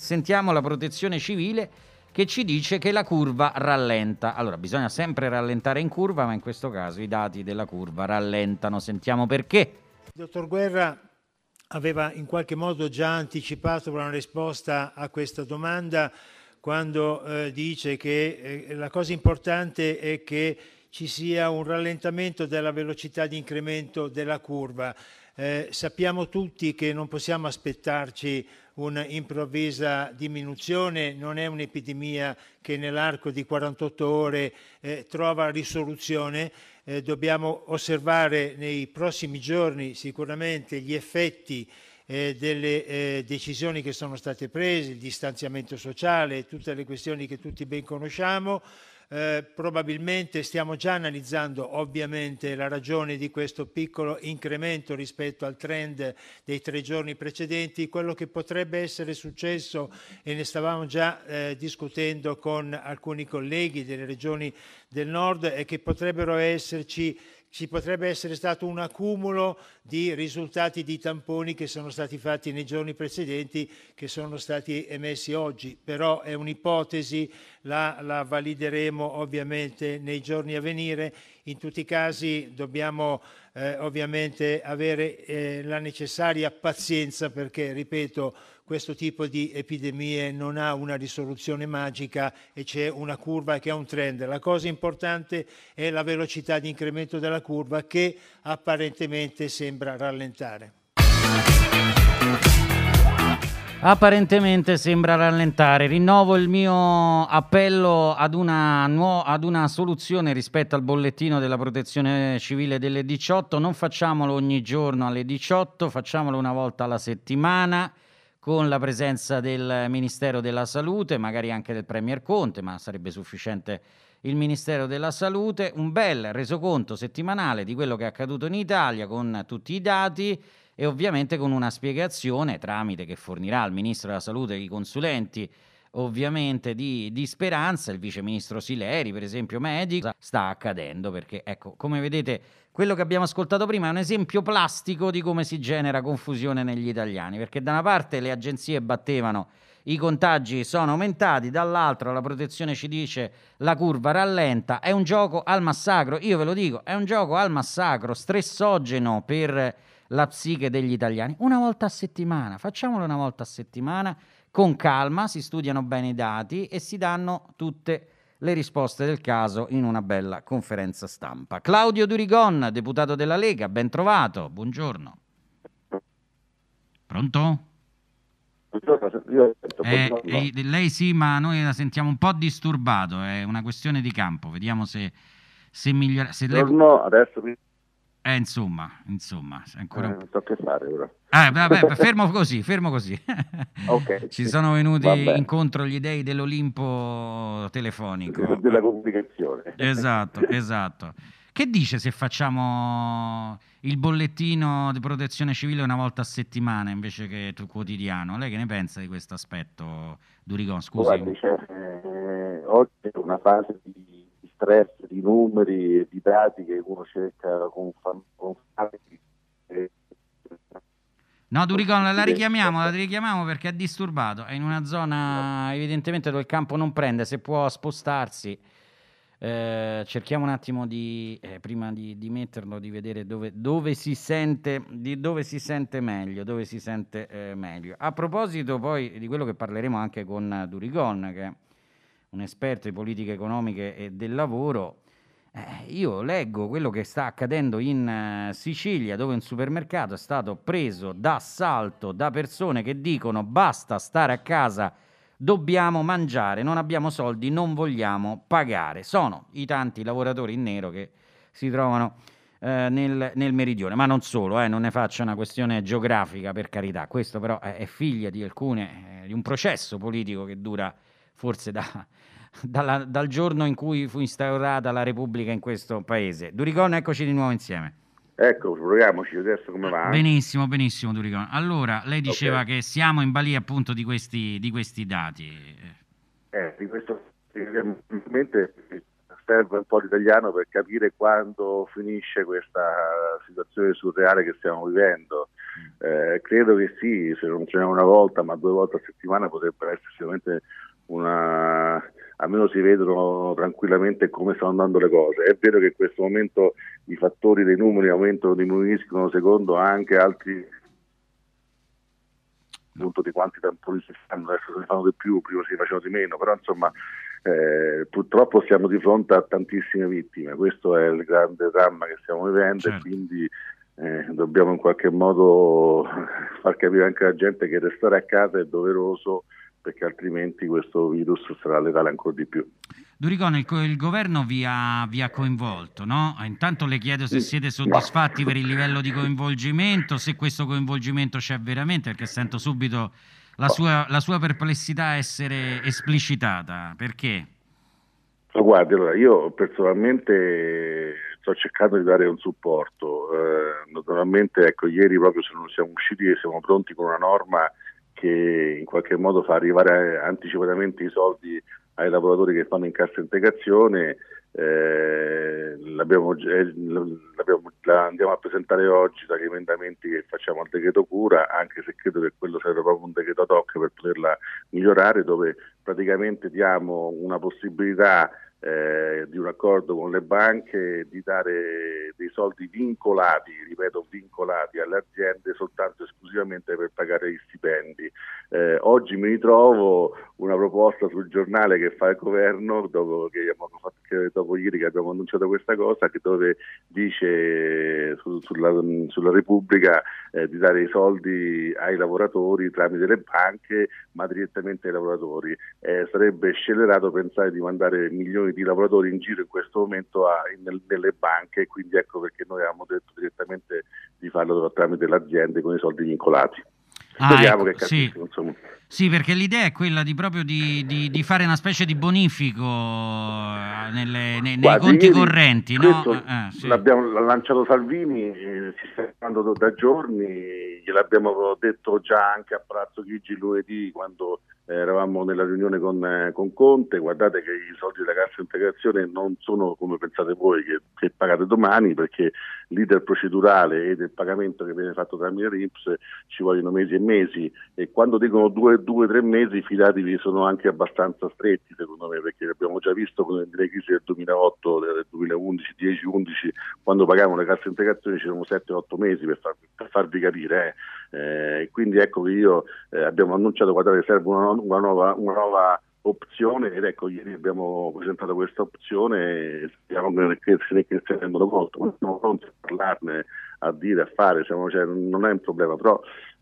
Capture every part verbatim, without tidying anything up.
sentiamo la Protezione Civile che ci dice che la curva rallenta. Allora, bisogna sempre rallentare in curva, ma in questo caso i dati della curva rallentano. Sentiamo perché. Il dottor Guerra aveva in qualche modo già anticipato una risposta a questa domanda quando eh, dice che eh, la cosa importante è che ci sia un rallentamento della velocità di incremento della curva. Eh, sappiamo tutti che non possiamo aspettarci un'improvvisa diminuzione, non è un'epidemia che nell'arco di quarantotto ore eh, trova risoluzione. Eh, dobbiamo osservare nei prossimi giorni sicuramente gli effetti eh, delle eh, decisioni che sono state prese, il distanziamento sociale, tutte le questioni che tutti ben conosciamo. Eh, probabilmente stiamo già analizzando ovviamente la ragione di questo piccolo incremento rispetto al trend dei tre giorni precedenti. Quello che potrebbe essere successo, e ne stavamo già eh, discutendo con alcuni colleghi delle regioni del nord, è che potrebbero esserci ci potrebbe essere stato un accumulo di risultati di tamponi che sono stati fatti nei giorni precedenti, che sono stati emessi oggi, però è un'ipotesi, la, la valideremo ovviamente nei giorni a venire. In tutti i casi dobbiamo eh, ovviamente avere eh, la necessaria pazienza perché, ripeto, questo tipo di epidemie non ha una risoluzione magica e c'è una curva che ha un trend. La cosa importante è la velocità di incremento della curva che apparentemente sembra rallentare. Apparentemente sembra rallentare. Rinnovo il mio appello ad una, nuo- ad una soluzione rispetto al bollettino della Protezione Civile delle diciotto. Non facciamolo ogni giorno alle diciotto, facciamolo una volta alla settimana, con la presenza del Ministero della Salute, magari anche del Premier Conte, ma sarebbe sufficiente il Ministero della Salute, un bel resoconto settimanale di quello che è accaduto in Italia con tutti i dati e ovviamente con una spiegazione tramite che fornirà il Ministro della Salute e i consulenti ovviamente di, di Speranza, il Vice Ministro Sileri, per esempio medico, sta accadendo perché, ecco, come vedete, quello che abbiamo ascoltato prima è un esempio plastico di come si genera confusione negli italiani, perché da una parte le agenzie battevano i contagi sono aumentati, dall'altra la protezione ci dice la curva rallenta, è un gioco al massacro, io ve lo dico, è un gioco al massacro, stressogeno per la psiche degli italiani. Una volta a settimana, facciamolo una volta a settimana, con calma, si studiano bene i dati e si danno tutte le risposte del caso in una bella conferenza stampa. Claudio Durigon, deputato della Lega, ben trovato, buongiorno. Pronto? Eh, eh, lei sì, ma noi la sentiamo un po' disturbato, è una questione di campo, vediamo se, se migliora. Se lei... No, adesso mi... Eh, insomma, insomma, ancora... eh, non so che fare ora. Eh, vabbè, fermo così, fermo così. Okay, Ci sì, sono venuti incontro gli dei dell'Olimpo telefonico. Della comunicazione. Esatto, esatto. Che dice se facciamo il bollettino di protezione civile una volta a settimana invece che quotidiano? Lei che ne pensa di questo aspetto, Durigon? Scusi. Guardi, cioè, eh, oggi è una fase di di stress, di numeri e di dati che uno cerca con, fan, con eh, No, Durigon, la richiamiamo, la richiamiamo perché è disturbato, è in una zona evidentemente dove il campo non prende, se può spostarsi. Eh, cerchiamo un attimo di, eh, prima di, di metterlo, di vedere dove, dove si sente, di dove si sente meglio, dove si sente eh, meglio. A proposito poi di quello che parleremo anche con Durigon, che è un esperto di politiche economiche e del lavoro, eh, io leggo quello che sta accadendo in eh, Sicilia, dove un supermercato è stato preso d'assalto da persone che dicono basta stare a casa, dobbiamo mangiare, non abbiamo soldi, non vogliamo pagare. Sono i tanti lavoratori in nero che si trovano eh, nel, nel meridione, ma non solo, eh, non ne faccio una questione geografica, per carità. Questo però è, è figlia di alcune, eh, di un processo politico che dura forse da, dalla, dal giorno in cui fu instaurata la Repubblica in questo paese. Durigon, eccoci di nuovo insieme. Ecco, proviamoci adesso come va. Benissimo, benissimo Durigon. Allora, lei diceva Okay. che siamo in balia appunto di questi, di questi dati. Eh, di questo ovviamente serve un po' l'italiano per capire quando finisce questa situazione surreale che stiamo vivendo. Eh, credo che sì, se non ce n'è una volta, ma due volte a settimana potrebbe essere sicuramente una... almeno si vedono tranquillamente come stanno andando le cose. È vero che in questo momento i fattori dei numeri aumentano, diminuiscono secondo anche altri punto di quanti tamponi si fanno, adesso se ne fanno di più, prima si facevano di meno, però insomma eh, purtroppo siamo di fronte a tantissime vittime, questo è il grande dramma che stiamo vivendo, certo. E quindi eh, dobbiamo in qualche modo far capire anche alla gente che restare a casa è doveroso, perché altrimenti questo virus sarà letale ancora di più. Duricone, il, il governo vi ha, vi ha coinvolto, no? Intanto le chiedo se siete soddisfatti per il livello di coinvolgimento, se questo coinvolgimento c'è veramente, perché sento subito la sua, la sua perplessità essere esplicitata. Perché? Guardi, allora, io personalmente sto cercando di dare un supporto. Eh, naturalmente, ecco, ieri proprio siamo usciti e siamo pronti con una norma che in qualche modo fa arrivare anticipatamente i soldi ai lavoratori che fanno in cassa integrazione. Eh, l'abbiamo, eh, l'abbiamo, la andiamo a presentare oggi dagli emendamenti che facciamo al decreto cura, anche se credo che quello serve proprio un decreto ad hoc per poterla migliorare, dove praticamente diamo una possibilità eh, di un accordo con le banche di dare dei soldi vincolati, ripeto vincolati alle aziende soltanto esclusivamente per pagare gli stipendi. Eh, oggi mi ritrovo una proposta sul giornale che fa il governo dopo, che abbiamo fatto, che dopo ieri che abbiamo annunciato questa cosa, che dove dice su, sulla, sulla Repubblica eh, di dare i soldi ai lavoratori tramite le banche, ma direttamente ai lavoratori. Eh, sarebbe scellerato pensare di mandare milioni di lavoratori in giro in questo momento a, in, nelle banche, quindi ecco perché noi avevamo detto direttamente di farlo tramite le aziende con i soldi vincolati. Ah, Vediamo ecco, che capisco, sì. Insomma. Sì, perché l'idea è quella di proprio di, di, di fare una specie di bonifico nelle, nei, nei conti correnti, no? Eh, sì. L'abbiamo l'ha lanciato Salvini, eh, si sta parlando da giorni, gliel'abbiamo detto già anche a Palazzo Chigi lunedì quando eh, eravamo nella riunione con, eh, con Conte. Guardate che i soldi della cassa integrazione non sono come pensate voi che, che pagate domani, perché l'iter procedurale e del pagamento che viene fatto tramite l'I N P S ci vogliono mesi e mesi, e quando dicono due, due, tre mesi, fidatevi, sono anche abbastanza stretti secondo me, perché abbiamo già visto nelle crisi del duemilaotto, del duemilaundici, dieci undici, quando pagavamo le casse integrazioni c'erano sette otto mesi per, far, per farvi capire. Eh. Eh, quindi ecco che io eh, abbiamo annunciato, guardate, serve una, una nuova, una nuova opzione, ed ecco ieri abbiamo presentato questa opzione e speriamo che se ne, che se ne rendono conto. Siamo pronti a parlarne, a dire, a fare, siamo, cioè, non è un problema, però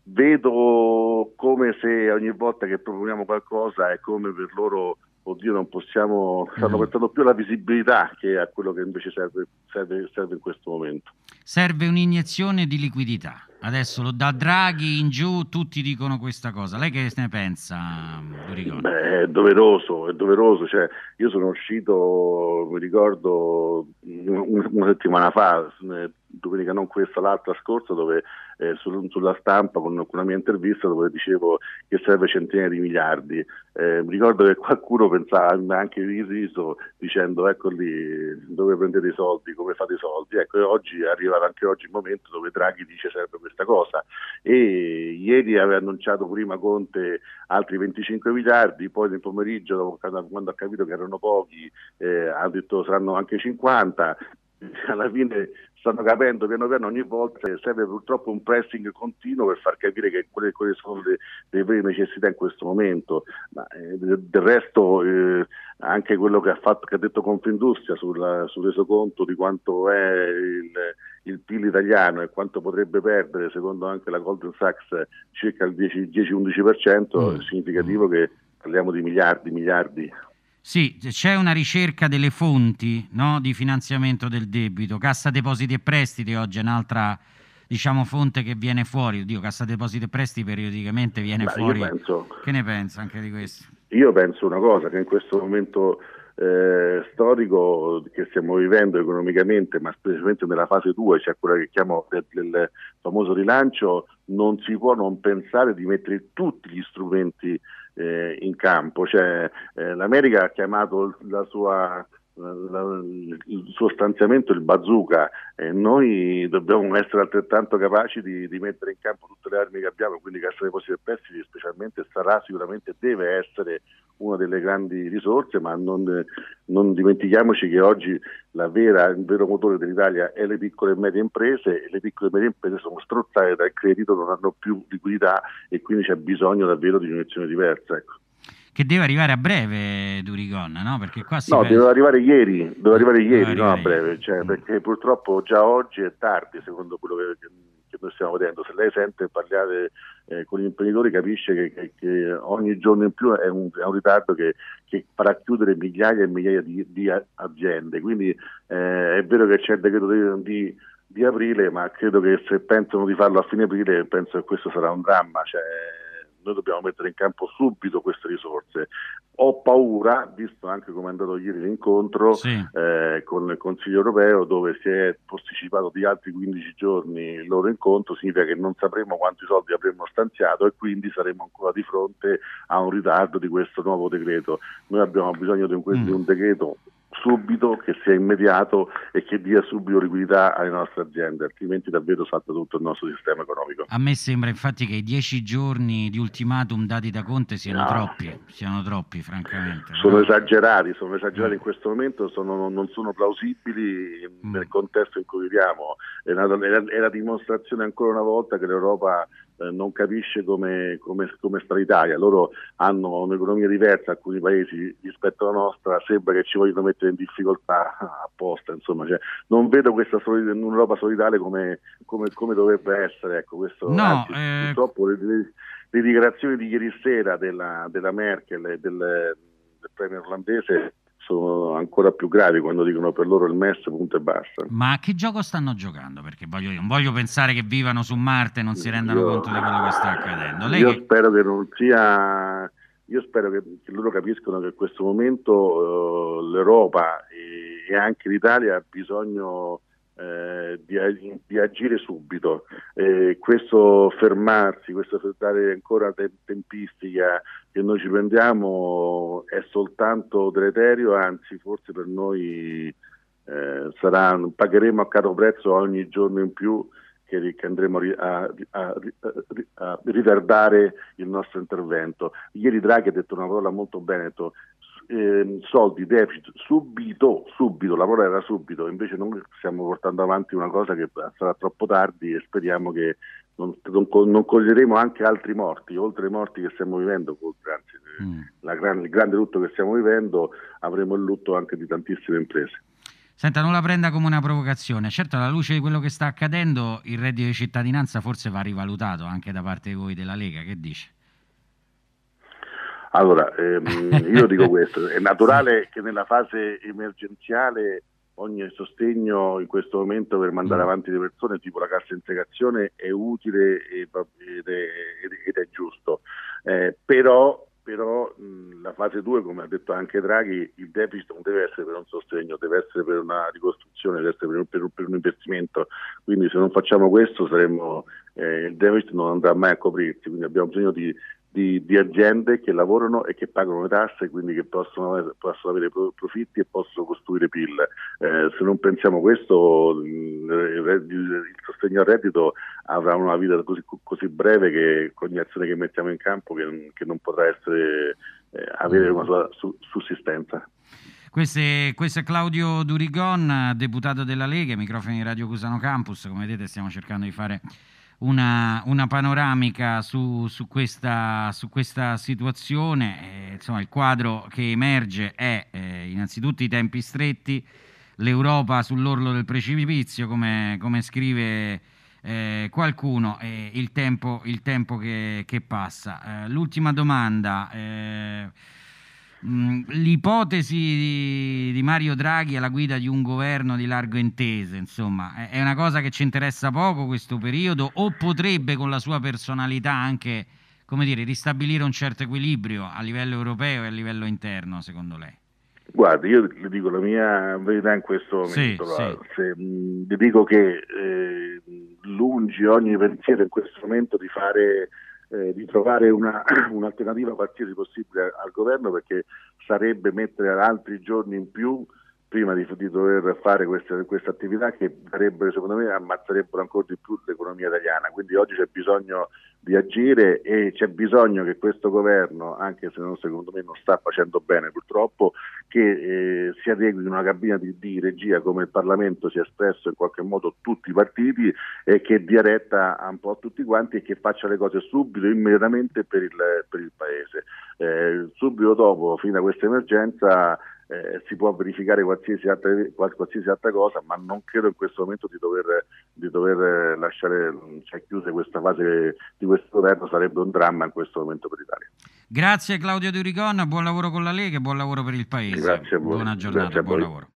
vedo come se ogni volta che proponiamo qualcosa è come per loro, oddio, non possiamo, stanno pensando più alla visibilità che a quello che invece serve, serve, serve in questo momento. Serve un'iniezione di liquidità. Adesso da Draghi in giù tutti dicono questa cosa. Lei che ne pensa, Duricone? Beh, è doveroso, è doveroso. Cioè, io sono uscito, mi ricordo, una settimana fa, domenica non questa, l'altra scorsa, dove eh, sul, sulla stampa con, con una mia intervista dove dicevo che serve centinaia di miliardi. Eh, mi ricordo che qualcuno pensava, anche riso, dicendo ecco lì dove prendete i soldi, come fate i soldi. Ecco, e oggi è arrivato anche oggi il momento dove Draghi dice serve questa cosa, e ieri aveva annunciato prima Conte altri venticinque miliardi, poi nel pomeriggio dopo, quando ha capito che erano pochi, eh, ha detto saranno anche cinquanta. Alla fine stanno capendo piano piano, ogni volta serve purtroppo un pressing continuo per far capire che quelle, quelle sono le, le vere necessità in questo momento. Ma eh, del resto eh, anche quello che ha fatto, che ha detto Confindustria sul, sul resoconto di quanto è il, il P I L italiano e quanto potrebbe perdere, secondo anche la Goldman Sachs, circa il dieci undici per cento, mm. è significativo che parliamo di miliardi, miliardi. Sì, c'è una ricerca delle fonti, no, di finanziamento del debito. Cassa Depositi e Prestiti oggi è un'altra, diciamo, fonte che viene fuori. Dico, Cassa Depositi e Prestiti periodicamente viene Beh, fuori. Io penso, che ne pensa anche di questo? Io penso una cosa, che in questo momento eh, storico che stiamo vivendo economicamente, ma specialmente nella fase due, cioè quella che chiamo del, del famoso rilancio, non si può non pensare di mettere tutti gli strumenti Eh, in campo. Cioè, eh, l'America ha chiamato la sua il suo stanziamento, il bazooka, e noi dobbiamo essere altrettanto capaci di, di mettere in campo tutte le armi che abbiamo, quindi caccia depositi e prestiti specialmente sarà sicuramente, deve essere una delle grandi risorse, ma non, non dimentichiamoci che oggi la vera, il vero motore dell'Italia è le piccole e medie imprese, e le piccole e medie imprese sono strozzate dal credito, non hanno più liquidità e quindi c'è bisogno davvero di un'azione diversa, ecco. Che deve arrivare a breve, Durigon, no? Perché qua si no, pensa... deve arrivare ieri, deve arrivare deve ieri, arrivare no a breve, ieri. cioè, Mm. perché purtroppo già oggi è tardi, secondo quello che, che noi stiamo vedendo. Se lei sente parlare eh, con gli imprenditori, capisce che, che, che ogni giorno in più è un, è un ritardo che, che farà chiudere migliaia e migliaia di, di aziende. Quindi eh, è vero che c'è il decreto di, di, di aprile, ma credo che se pensano di farlo a fine aprile, penso che questo sarà un dramma. Cioè, noi dobbiamo mettere in campo subito queste risorse. Ho paura, visto anche come è andato ieri l'incontro Sì. eh, con il Consiglio europeo, dove si è posticipato di altri quindici giorni il loro incontro, significa che non sapremo quanti soldi avremmo stanziato e quindi saremo ancora di fronte a un ritardo di questo nuovo decreto. Noi abbiamo bisogno di un, Mm. di un decreto subito, che sia immediato e che dia subito liquidità alle nostre aziende, altrimenti davvero salta tutto il nostro sistema economico. A me sembra infatti che i dieci giorni di ultimatum dati da Conte siano No. troppi, siano troppi francamente. Sono Però... esagerati, sono esagerati Mm. in questo momento, sono, non sono plausibili Mm. nel contesto in cui viviamo. È, una, è la dimostrazione ancora una volta che l'Europa eh, non capisce come, come, come sta l'Italia. Loro hanno un'economia diversa, alcuni paesi rispetto alla nostra, sembra che ci vogliono mettere in difficoltà apposta. Insomma, cioè, non vedo questa solid- un'Europa solidale come, come, come dovrebbe essere. Ecco, questo, No, anzi, eh... purtroppo le, le, le dichiarazioni di ieri sera della, della Merkel e del, del premier olandese sono ancora più gravi, quando dicono per loro il M E S punto e basta. Ma che gioco stanno giocando? Perché voglio, non voglio pensare che vivano su Marte e non si rendano Io, conto di quello che sta accadendo. Lei io che... spero che non sia, io spero che, che loro capiscono che in questo momento uh, l'Europa e, e anche l'Italia ha bisogno eh, di, di agire subito. Eh, questo fermarsi, questo dare ancora te- tempistica che noi ci prendiamo è soltanto deleterio, anzi forse per noi eh, sarà, pagheremo a caro prezzo ogni giorno in più che, che andremo a, a, a, a ritardare il nostro intervento. Ieri Draghi ha detto una parola molto bene, ha detto eh, soldi, deficit, subito, subito, la parola era subito, invece noi stiamo portando avanti una cosa che sarà troppo tardi e speriamo che non, non, non coglieremo anche altri morti, oltre ai morti che stiamo vivendo, oltre, anzi, mm. la gran, il grande lutto che stiamo vivendo, avremo il lutto anche di tantissime imprese. Senta, non la prenda come una provocazione. Certo, alla luce di quello che sta accadendo, il reddito di cittadinanza forse va rivalutato anche da parte di voi della Lega, che dice? Allora, ehm, io dico questo, è naturale sì. che nella fase emergenziale ogni sostegno in questo momento per mandare mm. avanti le persone, tipo la cassa integrazione, è utile ed è, ed è giusto, eh, però, però mh, la fase due, come ha detto anche Draghi, il deficit non deve essere per un sostegno, deve essere per una ricostruzione, deve essere per un, per, per un investimento, quindi se non facciamo questo saremmo, eh, il deficit non andrà mai a coprirsi, quindi abbiamo bisogno di Di, di aziende che lavorano e che pagano le tasse, quindi che possono, possono avere profitti e possono costruire P I L. Eh, se non pensiamo questo, il, il, il sostegno al reddito avrà una vita così, così breve che con ogni azione che mettiamo in campo che, che non potrà essere, eh, avere una sua su, sussistenza. Questo è, questo è Claudio Durigon, deputato della Lega, microfoni di Radio Cusano Campus. Come vedete stiamo cercando di fare Una, una panoramica su, su, questa, su questa situazione. Eh, insomma, il quadro che emerge è eh, innanzitutto i tempi stretti, l'Europa sull'orlo del precipizio, come, come scrive eh, qualcuno, e il tempo, il tempo che, che passa. Eh, l'ultima domanda. Eh, L'ipotesi di, di Mario Draghi alla guida di un governo di largo intese, insomma, è una cosa che ci interessa poco questo periodo, o potrebbe con la sua personalità anche, come dire, ristabilire un certo equilibrio a livello europeo e a livello interno, secondo lei? Guardi, io le dico la mia verità in questo momento. Sì, sì. Se, mh, le dico che eh, lungi ogni pensiero in questo momento di fare Eh, di trovare una, un'alternativa qualsiasi possibile al governo, perché sarebbe mettere altri giorni in più prima di, di dover fare queste, queste attività che darebbero, secondo me, ammazzerebbero ancora di più l'economia italiana. Quindi oggi c'è bisogno di agire e c'è bisogno che questo governo, anche se non, secondo me non sta facendo bene purtroppo, che eh, si adegui in una cabina di, di regia come il Parlamento si è espresso in qualche modo tutti i partiti e che dia retta un po' a tutti quanti e che faccia le cose subito, immediatamente per il, per il Paese. Eh, subito dopo, fino a questa emergenza, Eh, si può verificare qualsiasi altra, qualsiasi altra cosa, ma non credo in questo momento di dover, di dover lasciare cioè, chiuse questa fase di questo governo, sarebbe un dramma in questo momento per l'Italia. Grazie Claudio Durigon, buon lavoro con la Lega e buon lavoro per il Paese. Grazie a voi. Buona giornata, Grazie a buon voi. lavoro.